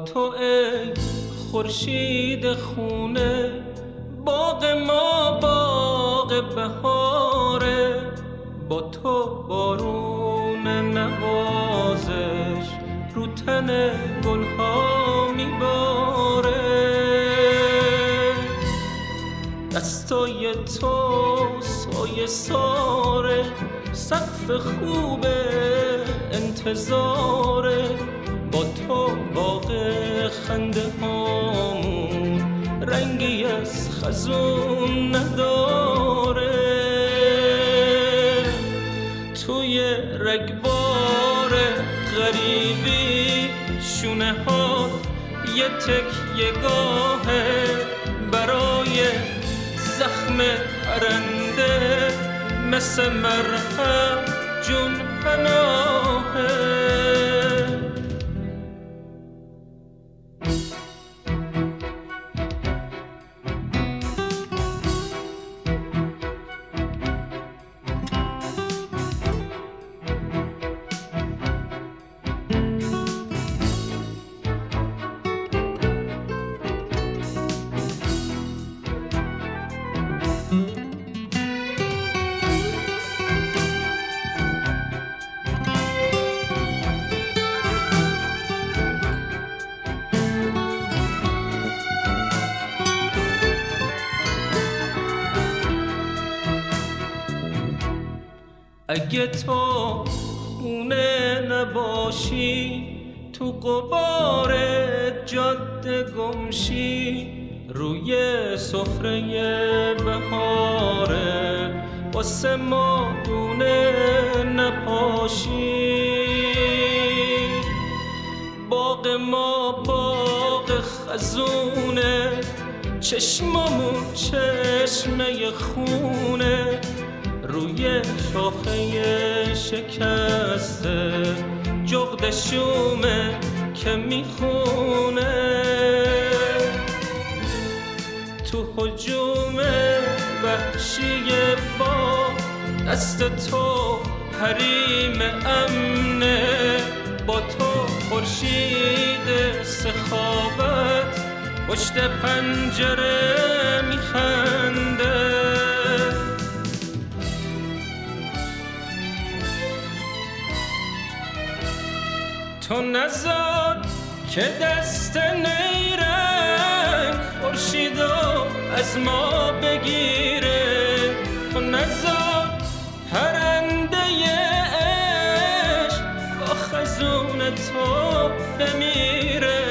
تو ای خورشید خونه، باغ ما باغ بهاره، با تو بارون نوازش رو تن گلها میباره. دستای تو سایه ساره، سقف خوب انتظاره، با تو باغ خنده هامون رنگی از خزون نداره. توی رگبار غریبی شونه ها یه تکیه گاهه، برای زخم پرنده مثل مرهم جون پناهه. اگه تو خونه نباشی، تو غبار جاده گمشی، روی سفره بهاره واسه ما دونه نپاشی. باغ ما باغ خزونه، چشمامون چشمه خونه، روی شاخه شکسته جغد شومه که میخونه. تو هجوم وحشی با دست تو حریم امنه، با تو خورشید سخاوت پشت پنجره میخنده. تو نزار که دست نیرنگ خورشیدو از ما بگیره، تو نزار پرنده عشق با خزون تو بمیره.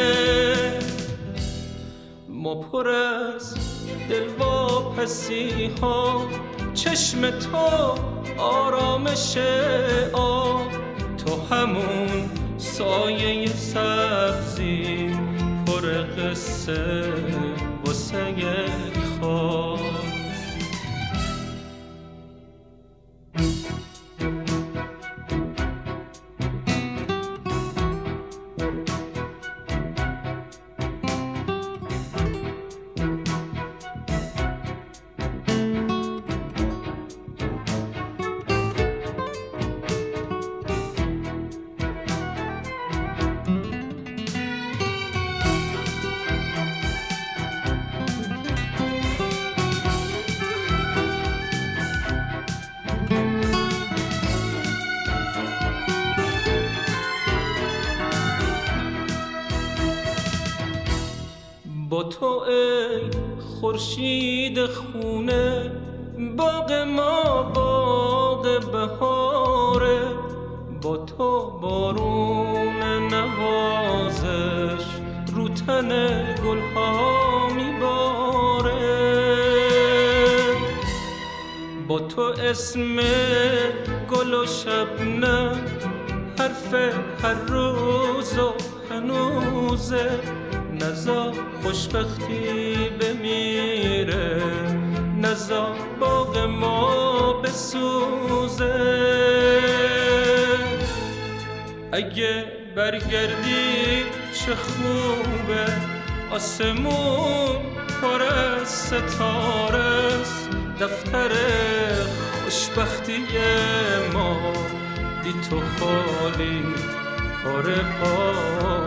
ما پر از دلواپسی ها، چشم تو آرامش آب، تو همون سایه سبزی پر قصه واسه یک خواب. با تو ای خورشید خونه، باغ ما باغ بهاره، با تو بارون نوازش رو تن گلها میباره. با تو اسم گل و شبنم حرف هر روز و هنوزه، نزار خوشبختی بمیره، نزار باغ ما بسوزه. اگه برگردی چه خوبه، آسمون پر از ستاره است، دفتر خوشبختی ما بی تو خالی پاره پاره.